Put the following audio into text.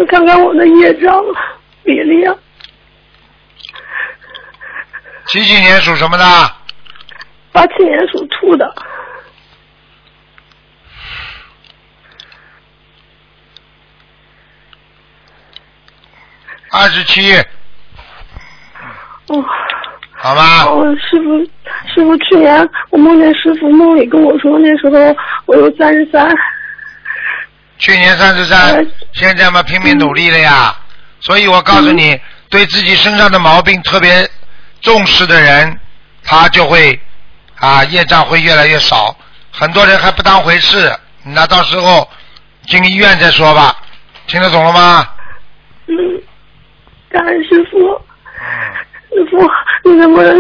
看看我的业障比例啊。 几年属什么的 ？87年属兔的。 27。 哦。 好吧。 师傅，去年我梦见师傅梦里跟我说，那时候我有33。 去年33，现在嘛拼命努力了呀。所以我告诉你，对自己身上的毛病特别重视的人，他就会业障会越来越少。很多人还不当回事，那到时候进医院再说吧。听得懂了吗？ 感恩师傅。师傅，你能不能